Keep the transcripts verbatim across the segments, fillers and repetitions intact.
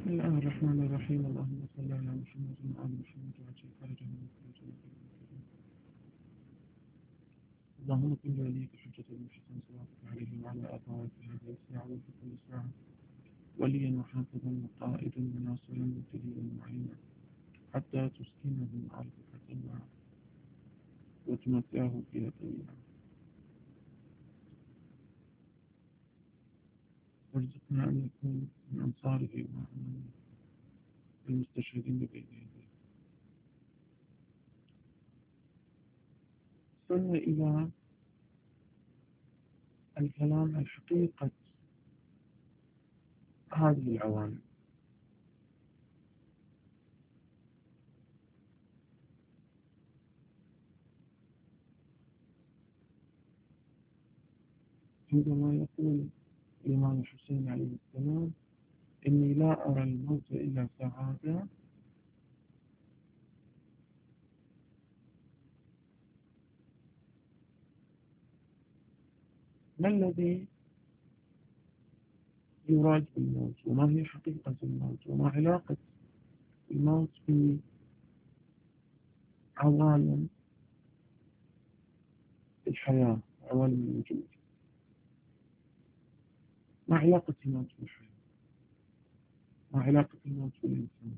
بسم الله الرحمن الرحيم. اللهم صل على محمد وآل محمد وعجل فرجه من كل جنة. اللهم كن وليك حجة المحسن صلاتك عليه وعلى آبائك هذه الساعة وفي كل ساعة وليا وحافظا وقائدا وناصرا مبتدئا معينا حتى تسكنه أرضك طوعا وتمتعه فيها طويلا، وارزقنا أن يكون من أنصاره ومن المستشهدين بين يديه. وصلنا إلى الكلام عن حقيقة هذه العوامل. عندما يقول الإمام الحسين عليه السلام: إني لا أرى الموت إلا سعادة، ما الذي يراد بالموت؟ وما هي حقيقة الموت؟ وما علاقة الموت بعوالم الحياة، عوالم الوجود؟ ما علاقة الموت بالحياة؟ ما علاقة الموت بالإنسان؟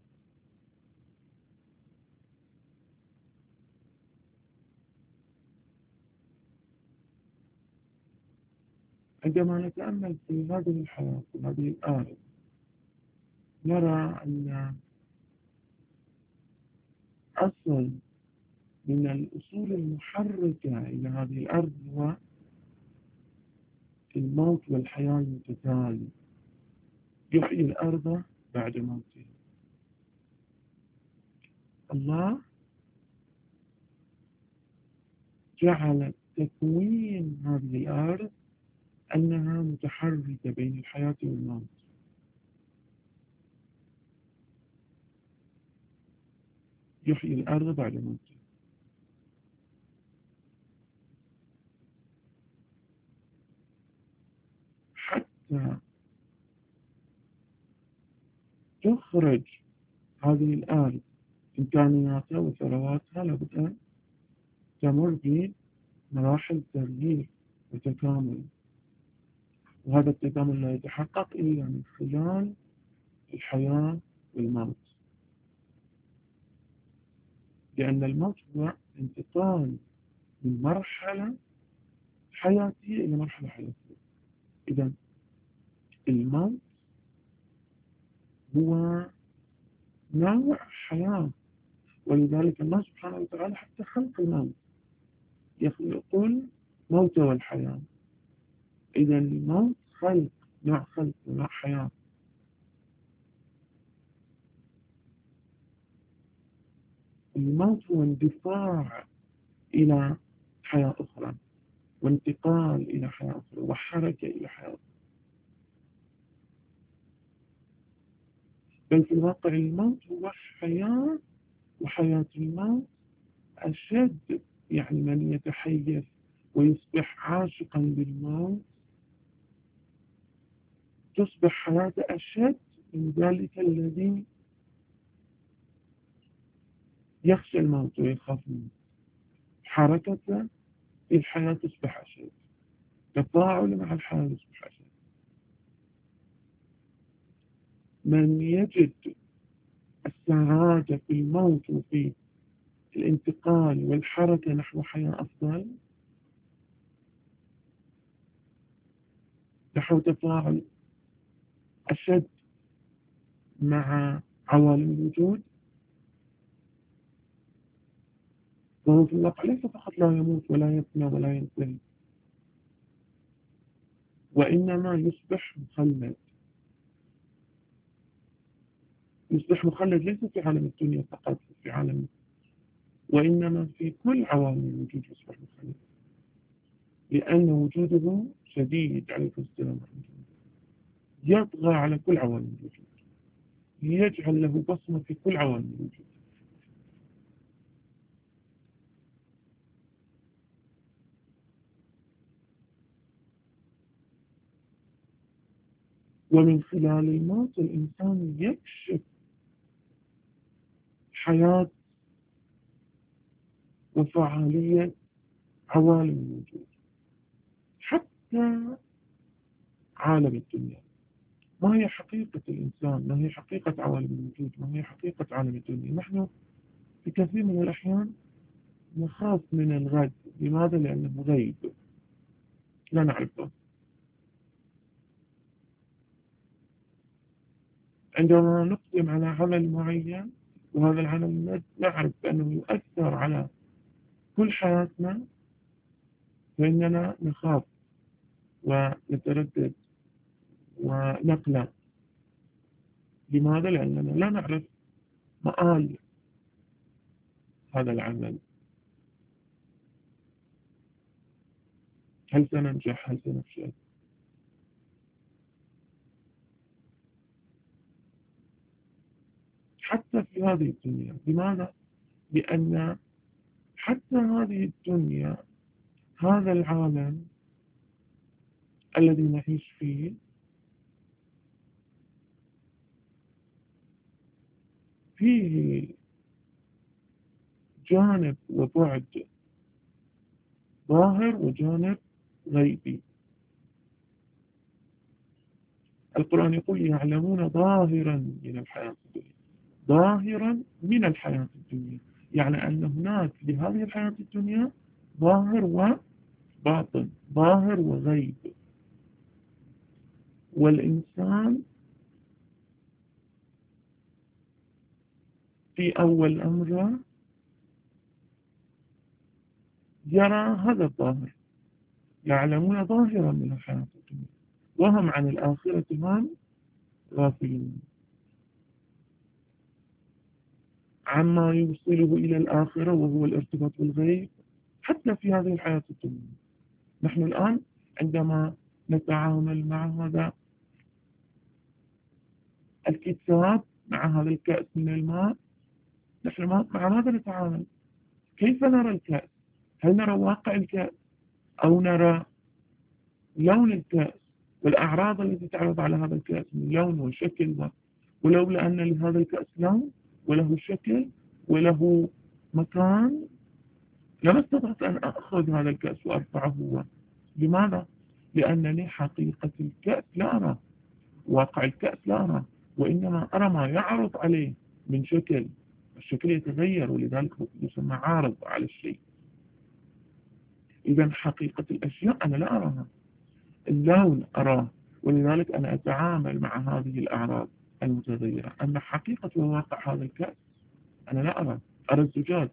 عندما نتأمل في هذه الحياة، في هذه الآية، نرى أن أصل من الأصول المحركة إلى هذه الأرض هو الموت والحياة المتتالي. يحيي الأرض بعد موته. الله جعل تكوين هذه الأرض أنها متحركة بين الحياة والموت. يحيي الأرض بعد موته. حتى تخرج هذه الأرض إمكانياتها وثرواتها لابد أن تمر بمراحل تغيير وتكامل، وهذا التكامل لا يتحقق إلا من خلال الحياة والموت، لأن الموت هو انتقال من مرحلة حياتية إلى مرحلة حياتية. إذا الموت هو نوع حياة، ولذلك الله سبحانه وتعالى حتى خلق الموت يقول موت والحياة. إذا الموت خلق، نوع خلق ونوع حياة. الموت هو اندفاع إلى حياة أخرى، وانتقال إلى حياة أخرى، وحركة إلى حياة أخرى. بل في الواقع الموت هو حياة، وحياة الموت أشد. يعني من يتحيز ويصبح عاشقا بالموت تصبح حياته أشد من ذلك الذي يخشى الموت ويخاف منه. حركته في الحياة تصبح أشد، تفاعل مع الحياة يصبح أشد. من يجد السعادة في الموت وفي الانتقال والحركة نحو حياة أفضل، نحو تفاعل أشد مع عوالم الوجود، وهو في الواقع ليس فقط لا يموت ولا يفنى ولا ينتهي، وإنما يصبح مخلد. يصبح مخلد ليس في عالم الدنيا فقط، في عالم، وإنما في كل عوالم الوجود يصبح مخلد، لأن وجوده شديد عليه السلام، يطغى على كل عوالم الوجود، يجعل له بصمة في كل عوالم الوجود. ومن خلال الموت الإنسان يكشف حياة وفعالية عوالم الوجود، حتى عالم الدنيا. ما هي حقيقة الإنسان؟ ما هي حقيقة عوالم الوجود؟ ما هي حقيقة عالم الدنيا؟ نحن في كثير من الأحيان نخاف من الغد. لماذا؟ لأنه غيب لا نعرفه. عندما نقدم على عمل معين وهذا العمل نعرف بأنه يؤثر على كل حياتنا، فإننا نخاف ونتردد ونقلق. لماذا؟ لأننا لا نعرف مآل هذا العمل. هل سننجح؟ هل سنفشل؟ حتى في هذه الدنيا. لماذا؟ لأن حتى هذه الدنيا، هذا العالم الذي نعيش فيه، فيه جانب وبعد ظاهر وجانب غيبي. القرآن يقول يعلمون ظاهرا من الحياة الدنيا، ظاهرا من الحياة الدنيا، يعني أن هناك لهذه الحياة الدنيا ظاهر وباطن، ظاهر وغيب. والإنسان في أول أمره يرى هذا الظاهر، يعلمون ظاهرا من الحياة الدنيا وهم عن الآخرة هم غافلون، عما يوصله إلى الآخرة وهو الارتباط بالغيب حتى في هذه الحياة الدنيا. نحن الآن عندما نتعامل مع هذا الكتاب، مع هذا الكأس من الماء، نحن مع ماذا نتعامل؟ كيف نرى الكأس؟ هل نرى واقع الكأس أو نرى لون الكأس والأعراض التي تعرض على هذا الكأس من لون وشكل؟ ولولا أن لهذا الكأس لون وله شكل وله مكان لما استطعت أن أخذ هذا الكأس وأرفعه. لماذا؟ لأنني حقيقة الكأس لا أرى، واقع الكأس لا أرى، وإنما أرى ما يعرض عليه من شكل. الشكل يتغير ولذلك يسمى عارض على الشيء. إذا حقيقة الأشياء أنا لا أراها، اللون أراه، ولذلك أنا أتعامل مع هذه الأعراض المتغيرة. أما حقيقة وواقع هذا الكأس أنا لا أرى. أرى الزجاج،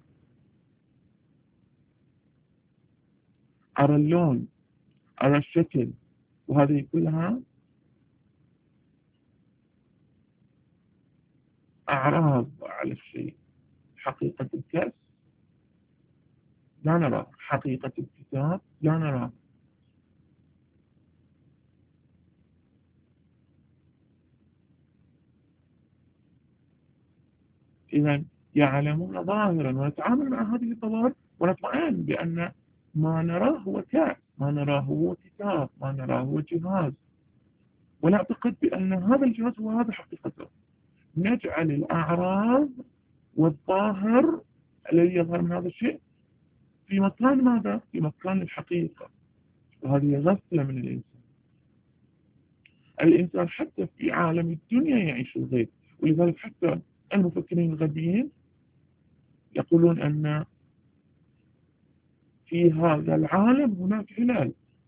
أرى اللون، أرى الشكل، وهذه كلها أعراض على الشيء. حقيقة الكأس لا نرى، حقيقة الكتاب لا نرى. إذا يعلمون ظاهرا، ونتعامل مع هذه الظواهر ونطمئن بأن ما نراه هو كأس، ما نراه هو كتاب، ما نراه هو جهاز، ونعتقد بأن هذا الجهاز هو هذا حقيقته. نجعل الأعراض والظاهر الذي يظهر من هذا الشيء في مكان ماذا؟ في مكان الحقيقة. وهذه غفلة من الإنسان. الإنسان حتى في عالم الدنيا يعيش الغيب، ولذلك حتى المفكرين الغربيين يقولون أن في هذا العالم هناك علل،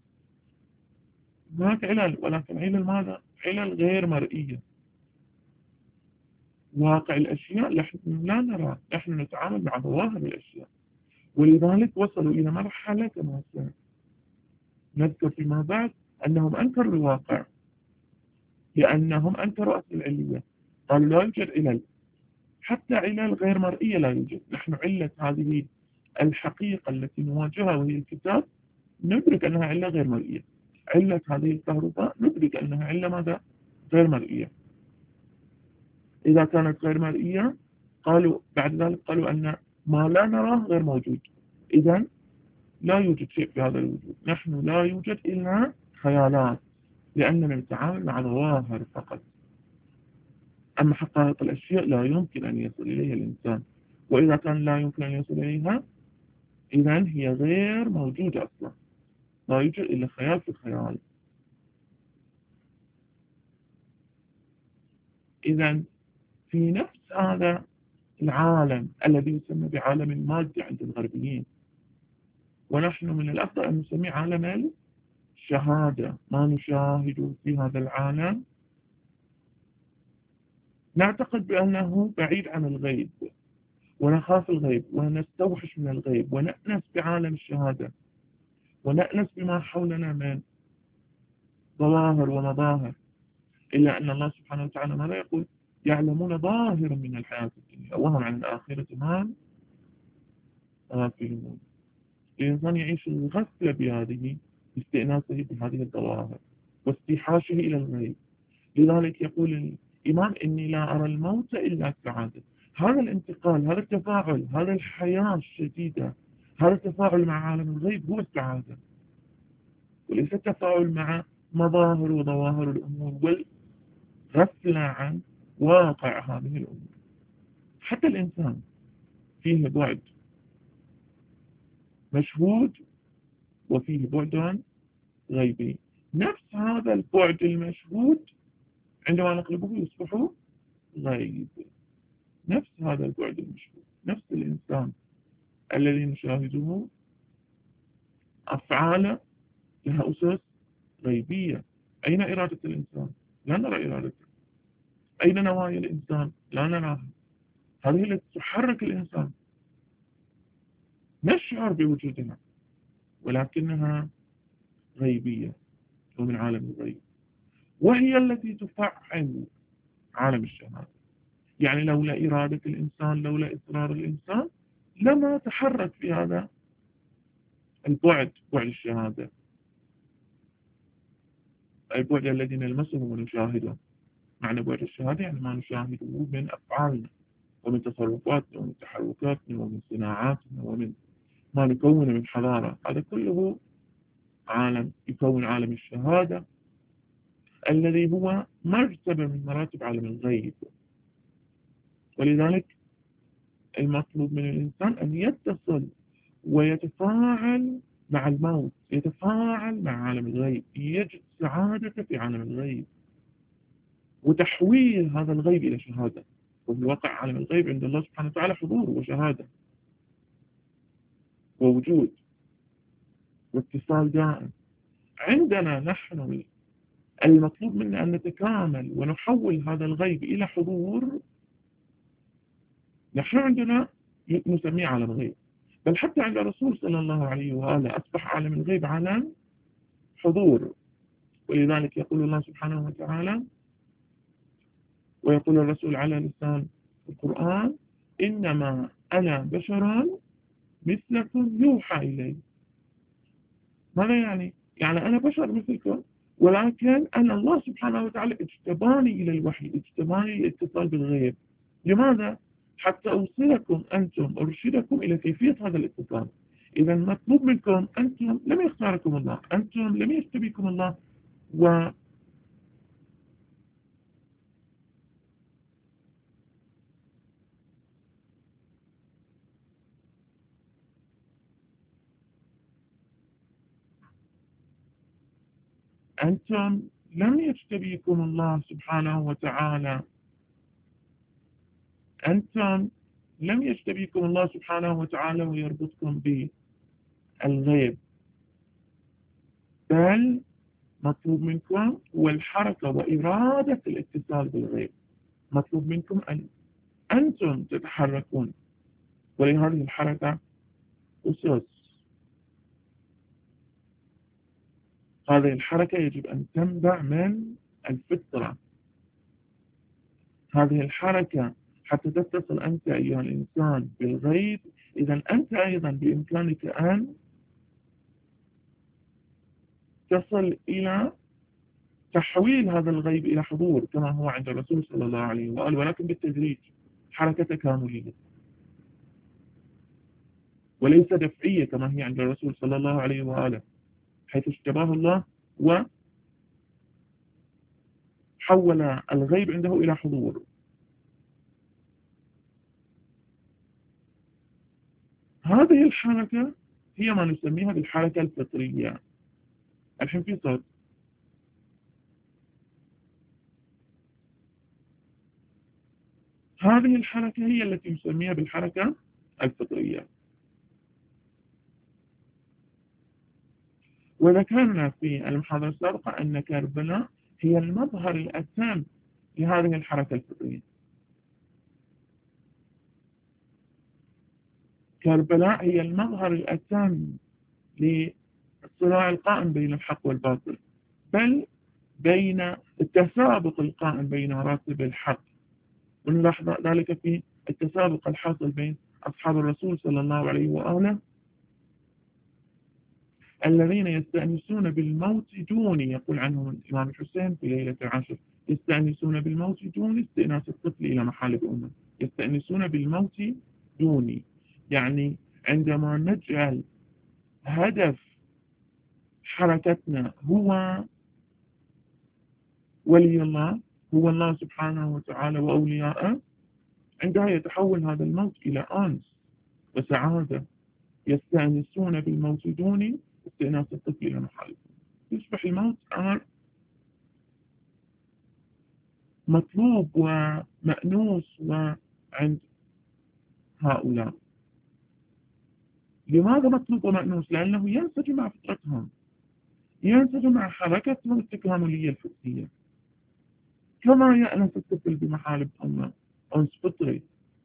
هناك علل، ولكن علل ماذا؟ علل غير مرئية. واقع الأشياء نحن لا نرى، نحن نتعامل مع ظواهر الأشياء. ولذلك وصلوا إلى مرحلة كما نذكر فيما بعد أنهم أنكروا الواقع، لأنهم أنكروا أصل العلية. قالوا لا يوجد علل، حتى علل غير مرئية لا يوجد. نحن علة هذه الحقيقة التي نواجهها وهي الكتاب ندرك أنها علة غير مرئية. علة هذه الكهرباء ندرك أنها علة ماذا؟ غير مرئية. إذا كانت غير مرئية قالوا بعد ذلك قالوا أن ما لا نراه غير موجود. إذن لا يوجد شيء في هذا الوجود، نحن لا يوجد إلا خيالات. لأننا نتعامل مع ظواهر فقط. أما حقائق الأشياء لا يمكن أن يصل إليها الإنسان، وإذا كان لا يمكن أن يصل إليها إذن هي غير موجودة أصلا، لا يوجد إلا خيال في الخيال. إذن في نفس هذا العالم الذي يسمى بعالم المادة عند الغربيين، ونحن من الأفضل أن نسميه عالم الشهادة، ما نشاهد في هذا العالم نعتقد بأنه بعيد عن الغيب، ونخاف الغيب ونستوحش من الغيب ونأنس بعالم الشهادة، ونأنس بما حولنا من ظواهر ومظاهر، إلا أن الله سبحانه وتعالى ماذا يقول؟ يعلمون ظاهرا من الحياة الدنيا وهم عن الآخرة ما غافلون. الإنسان يعيش الغفلة بهذه، استئناسه بهذه الظواهر واستيحاشه إلى الغيب. لذلك يقول الإمام إني لا أرى الموت إلا سعادة. هذا الانتقال، هذا التفاعل، هذا الحياة الشديدة، هذا التفاعل مع عالم الغيب هو السعادة، وليس التفاعل مع مظاهر وظواهر الأمور والغفلة عن واقع هذه الأمور. حتى الإنسان فيه بعد مشهود وفيه بعد غيبي. نفس هذا البعد المشهود عندما نقلبه يصبح غيب. نفس هذا البعد المشهود، نفس الإنسان الذي نشاهده أفعاله لها أسس غيبية. أين إرادة الإنسان؟ لا نرى إرادته. أين نوايا الإنسان؟ لا نراها. هذه التي تحرك الإنسان، نشعر بوجودها ولكنها غيبية ومن عالم الغيب، وهي التي تفعل عالم الشهادة. يعني لولا إرادة الإنسان، لولا إصرار الإنسان، لما تحرك في هذا البعد، بعد الشهادة، البعد الذي نلمسه ونشاهده. معنى بعد الشهادة يعني ما نشاهده من أفعالنا ومن تصرفاتنا ومن تحركاتنا ومن صناعاتنا ومن ما نكون من حضارة. هذا كله عالم يكون عالم الشهادة الذي هو مرتبة من مراتب عالم الغيب. ولذلك المطلوب من الإنسان أن يتصل ويتفاعل مع الموت، يتفاعل مع عالم الغيب، يجد سعادة في عالم الغيب وتحويل هذا الغيب إلى شهادة. وفي الواقع عالم الغيب عند الله سبحانه وتعالى حضور وشهادة ووجود واتصال دائم. عندنا نحن المطلوب منا أن نتكامل ونحول هذا الغيب إلى حضور. نحن عندنا نسميه عالم الغيب، بل حتى عند الرسول صلى الله عليه وآله أصبح عالم الغيب عالم حضور. ولذلك يقول الله سبحانه وتعالى ويقول الرسول على لسان القرآن: إنما أنا بشر مثلكم يوحى إلي. ماذا يعني؟ يعني أنا بشر مثلكم، ولكن أنا الله سبحانه وتعالى اجتباني إلى الوحي، اجتباني للاتصال بالغيب. لماذا؟ حتى أوصلكم أنتم، أرشدكم إلى كيفية هذا الاتصال. إذا مطلوب منكم، أنتم لم يختاركم الله، أنتم لم يجتبيكم الله، و أنتم لم يجتبيكم الله سبحانه وتعالى، أنتم لم يجتبيكم الله سبحانه وتعالى ويربطكم بالغيب، بل مطلوب منكم والحركة وإرادة الاتصال بالغيب. مطلوب منكم أن أنتم تتحركون، ولهذه الحركة أسس. هذه الحركة يجب أن تنبع من الفطرة. هذه الحركة حتى تتصل أنت أيها الإنسان بالغيب، إذا أنت أيضا بإمكانك أن تصل إلى تحويل هذا الغيب إلى حضور كما هو عند الرسول صلى الله عليه وآله، ولكن بالتدريج، حركة تكاملية وليس دفعية كما هي عند الرسول صلى الله عليه وآله، حيث اجتباه الله حول الغيب عنده إلى حضور. هذه الحركة هي ما نسميها بالحركة الفطرية. الحين في صوت. هذه الحركة هي التي نسميها بالحركة الفطرية. وذكرنا في المحاضرة السابقة أن كربلاء هي المظهر الأتم لهذه الحركة الفطرية. كربلاء هي المظهر الأتم للصراع القائم بين الحق والباطل، بل بين التسابق القائم بين مراتب الحق. ونلاحظ ذلك في التسابق الحاصل بين أصحاب الرسول صلى الله عليه وآله الذين يستأنسون بالموت دوني، يقول عنهم الإمام الحسين في ليلة العاشر: يستأنسون بالموت دوني استئناس الطفل إلى محالب أمه. يستأنسون بالموت دوني، يعني عندما نجعل هدف حركتنا هو ولي الله، هو الله سبحانه وتعالى وأولياءه، عندها يتحول هذا الموت إلى أنس وسعادة. يستأنسون بالموت دوني استئناس الطفل إلى محالب. يصبح الموت أمر مطلوب ومأنوس وعند هؤلاء. لماذا مطلوب ومأنوس؟ لأنه ينسجم مع فطرتهم، ينسجم مع حركتهم التكاملية الفطرية، كما يأنس الطفل بمحالب أمه أنس فطري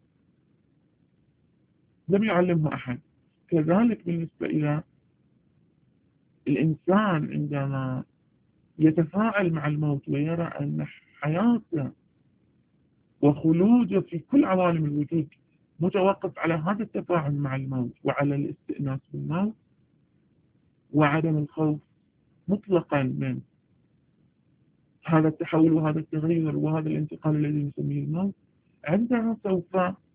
لم يعلمه أحد. كذلك بالنسبة إلى الإنسان عندما يتفاعل مع الموت ويرى أن حياته وخلوده في كل عوالم الوجود متوقف على هذا التفاعل مع الموت وعلى الاستئناس بالموت وعدم الخوف مطلقا من هذا التحول وهذا التغير وهذا الانتقال الذي نسميه الموت، عندها سوف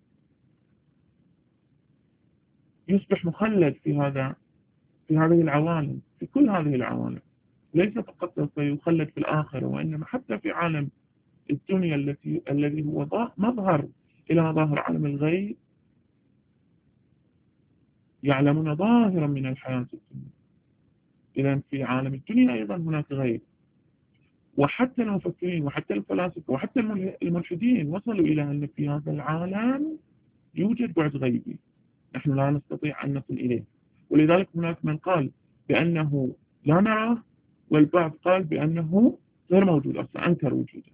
يصبح مخلد في هذا في هذه العوالم، في كل هذه العوالم. ليس فقط سوف يخلد في الآخرة، وإنما حتى في عالم الدنيا التي الذي هو مظهر إلى مظاهر عالم الغيب يعلمون ظاهرا من الحياة الدنيا. إذا في عالم الدنيا أيضا هناك غيب. وحتى المفكرين وحتى الفلاسفة وحتى الملحدين وصلوا إلى أن في هذا العالم يوجد بعد غيبي نحن لا نستطيع أن نصل إليه. ولذلك هناك من قال بأنه لا نراه، والبعض قال بأنه غير موجود أصلا، أنكر وجوده.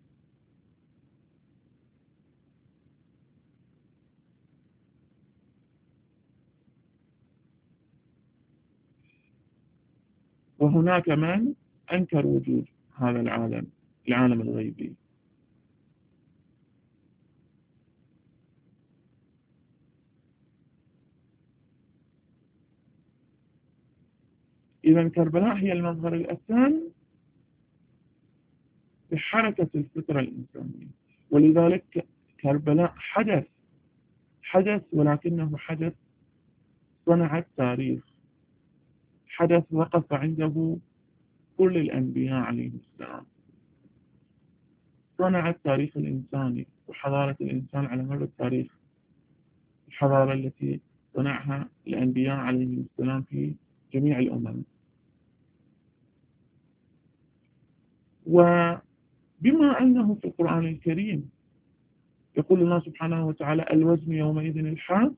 وهناك من أنكر وجود هذا العالم، العالم الغيبي. إذا كربلاء هي المظهر الأتم لحركة الفطرة الإنسانية. ولذلك كربلاء حدث حدث ولكنه حدث صنع التاريخ، حدث وقف عنده كل الأنبياء عليهم السلام، صنع التاريخ الإنساني وحضارة الإنسان على مر التاريخ، الحضارة التي صنعها الأنبياء عليهم السلام في جميع الأمم. وبما أنه في القرآن الكريم يقول الله سبحانه وتعالى: الوزن يومئذ الحق،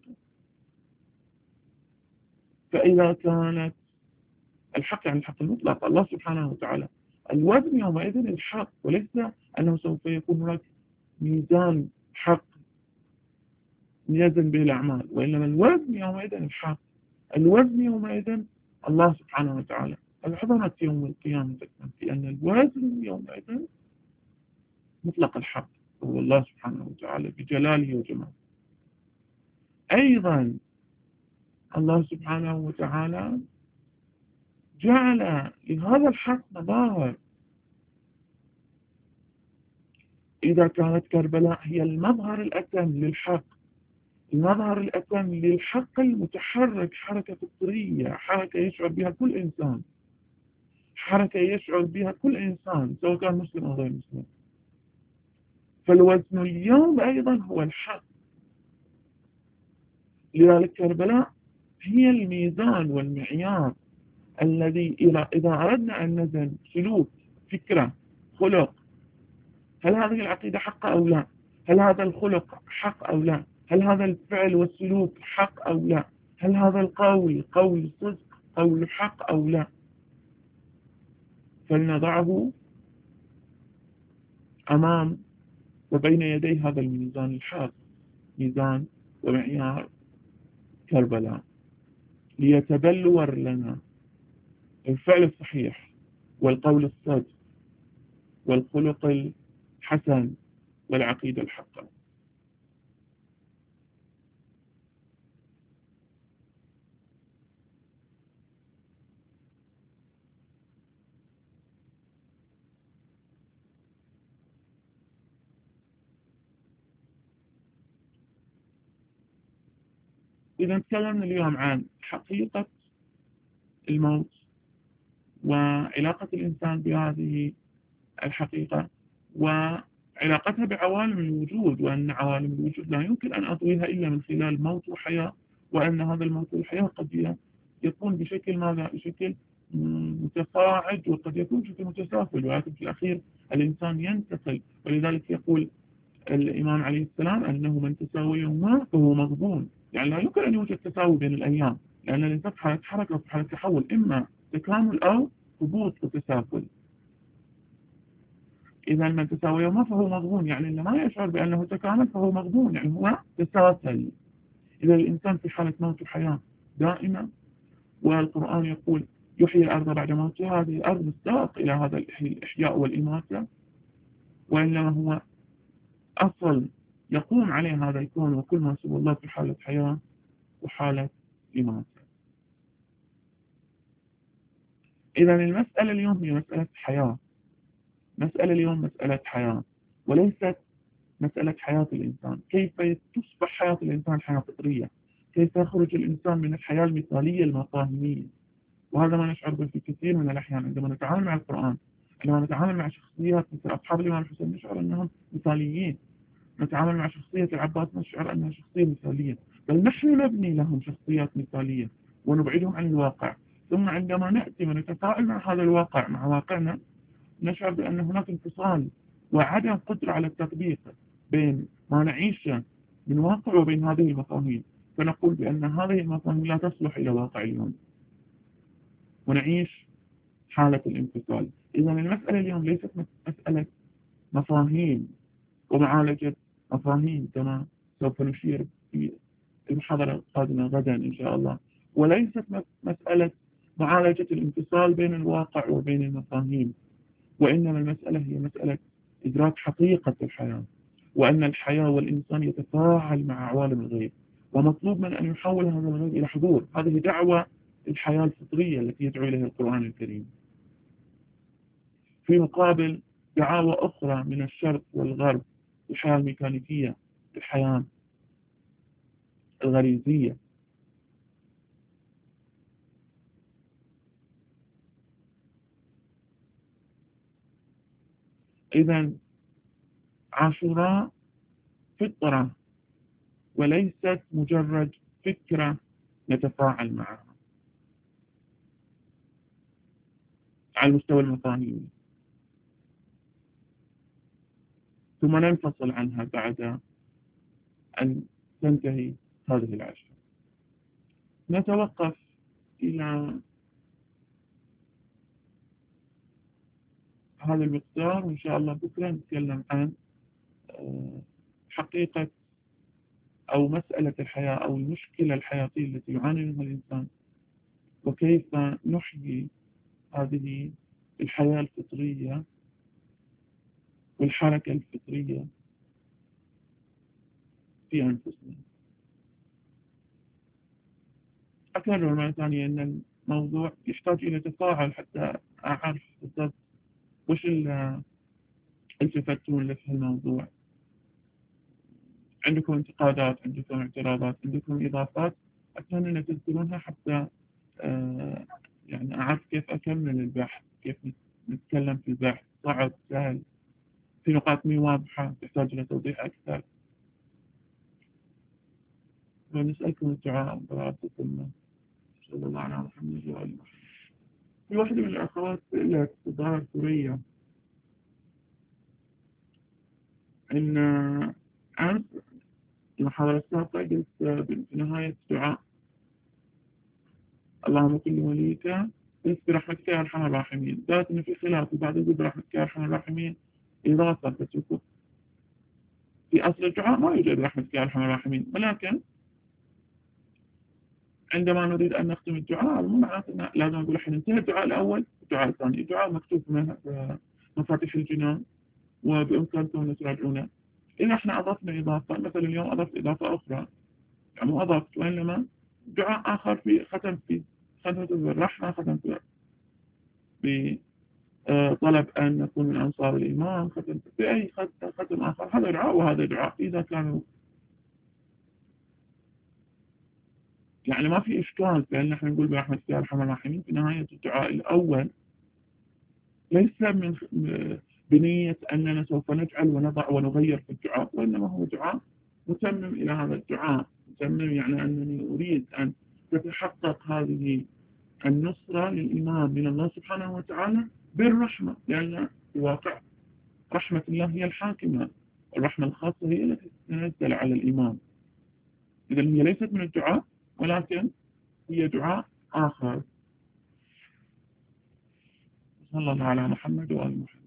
فإذا كانت الحق يعني الحق المطلق، الله سبحانه وتعالى الوزن يومئذ الحق، وليس أنه سوف يكون هناك ميزان حق يزن به الأعمال، وإنما الوزن يومئذ الحق. الوزن يومئذ الله سبحانه وتعالى. العظمة يوم القيامة تكمن في أن الوزن يومئذ مطلق الحق هو الله سبحانه وتعالى بجلاله وجماله. أيضا الله سبحانه وتعالى جعل لهذا الحق مظاهر. إذا كانت كربلاء هي المظهر الأتم للحق، المظهر الأتم للحق المتحرك، حركة فطرية، حركة يشعر بها كل إنسان، حركة يشعر بها كل إنسان سواء كان مسلم أو غير مسلم، فالوزن اليوم أيضا هو الحق. لذلك كربلاء هي الميزان والمعيار الذي إذا أردنا أن نزن سلوك، فكرة، خلق، هل هذه العقيدة حق أو لا؟ هل هذا الخلق حق أو لا؟ هل هذا الفعل والسلوك حق أو لا؟ هل هذا القول قول صدق، قول حق أو لا؟ فلنضعه أمام وبين يدي هذا الميزان الحق، ميزان ومعيار كربلاء، ليتبلور لنا الفعل الصحيح والقول الصدق والخلق الحسن والعقيدة الحقة. إذا تكلمنا اليوم عن حقيقة الموت وعلاقة الإنسان بهذه الحقيقة وعلاقتها بعوالم الوجود، وأن عوالم الوجود لا يمكن أن أطويها إلا من خلال موت وحياة، وأن هذا الموت والحياة قد يكون بشكل ماذا؟ بشكل متفاعل، وقد يكون بشكل متسافل، ولكن في الأخير الإنسان ينتقل. ولذلك يقول الإمام عليه السلام أنه من تساوي يوما فهو مغبون، يعني لا يمكن أن يوجد تساوي بين الأيام، لأن الإنسان في حالة حركة وفي حالة تحول، إما تكامل أو هبوط وتسافل. إذا من تساوي يوما فهو مغبون، يعني اللي ما يشعر بأنه تكامل فهو مغبون، يعني هو تسافل. إذا الإنسان في حالة موت وحياة دائما، والقرآن يقول يحيي الأرض بعد موتها، هذه الأرض مستاق إلى هذا الإحياء والإماتة، وإنما هو أصل يقوم عليه هذا الكون وكل ما سوى الله في حالة حياة وحالة إماتة. إذا المسألة اليوم هي مسألة حياة، مسألة اليوم مسألة حياة، وليست مسألة حياة الإنسان. كيف تصبح حياة الإنسان حياة فطرية؟ كيف يخرج الإنسان من الحياة المثالية المفاهيمية؟ وهذا ما نشعر به في كثير من الأحيان عندما نتعامل مع القرآن، عندما نتعامل مع شخصيات مثل أصحاب الإمام الحسين نشعر أنهم مثاليين، نتعامل مع شخصية العباس نشعر أنها شخصية مثالية، بل نحن نبني لهم شخصيات مثالية ونبعدهم عن الواقع. ثم عندما نأتي ونتفاعل مع هذا الواقع، مع واقعنا، نشعر بأن هناك انفصال وعدم قدرة على التطبيق بين ما نعيشه من واقع وبين هذه المفاهيم، فنقول بأن هذه المفاهيم لا تصلح إلى واقع اليوم ونعيش حالة الانفصال. إذا المسألة اليوم ليست مسألة مفاهيم ومعالجة مفاهيم كما سوف نشير في المحاضرة القادمة غدا إن شاء الله، وليست مسألة معالجة الانفصال بين الواقع وبين المفاهيم، وإنما المسألة هي مسألة إدراك حقيقة الحياة، وأن الحياة والإنسان يتفاعل مع عوالم الغيب، ومطلوب من أن يحول هذا الغيب إلى حضور. هذه دعوة الحياة الفطرية التي يدعو إليها القرآن الكريم، في مقابل دعاوى أخرى من الشرق والغرب، الحياة الميكانيكية، الحياة الغريزية. إذا عاشوراء فطرة وليست مجرد فكرة نتفاعل معها على المستوى المفاهيمي ثم ننفصل عنها بعد أن تنتهي هذه العشرة. نتوقف إلى هذا المقدار، وإن شاء الله بكرة نتكلم عن حقيقة أو مسألة الحياة أو المشكلة الحياتية التي يعاني منها الإنسان، وكيف نحيي هذه الحياة الفطرية والحركة الفطرية في أنفسنا. أكرر مرة ثانية أن الموضوع يحتاج إلى تفاعل حتى أعرف بالضبط وش اللي التفتون له في الموضوع. عندكم انتقادات، عندكم اعتراضات، عندكم إضافات، أتمنى أن تذكرونها حتى آه يعني أعرف كيف أكمل البحث، كيف نتكلم في البحث، صعب سهل. في نقاط مي واضحة تحتاج إلى توضيح أكثر. ونسألكم الدعاء براتكم صلى الله على محمد وآله وسلم. في واحدة من الأخوات لك تظاهر سورية إن أمس المحاضرة السابقة قلت في نهاية الدعاء اللهم كل وليك قلت برحمتك يا أرحم الراحمين، ذات إن في خلاف وبعد يقول برحمتك يا أرحم الراحمين إضافة فتشوفوا في أصل الدعاء ما يوجد برحمتك يا أرحم الراحمين، ولكن عندما نريد أن نختم الدعاء مو معناته أن لازم نقول الحين انتهى الدعاء الأول الدعاء الثاني. الدعاء مكتوب في مفاتيح الجنان وبإمكانكم أن تراجعونه. إذا احنا أضفنا إضافة مثلا اليوم أضفت إضافة أخرى يعني مو أضفت وإنما دعاء آخر في ختم فيه ختمت بالرحمة ختمت بطلب أن نكون من أنصار الإيمان ختمت بأي ختم آخر. هذا دعاء وهذا دعاء إذا كانوا يعني ما في إشكال بأن نحن نقول برحمة الله أرحم الراحمين في نهاية الدعاء الأول ليس من بنية أننا سوف نجعل ونضع ونغير في الدعاء، وإنما هو دعاء متمم إلى هذا الدعاء. متمم يعني أنني أريد أن تتحقق هذه النصرة للإيمان من الله سبحانه وتعالى بالرحمة، لأن في واقع رحمة الله هي الحاكمة، الرحمة الخاصة هي التي تنزل على الإيمان. إذا هي ليست من الدعاء ولكن هي دعاء آخر. صلى الله على محمد وآل محمد.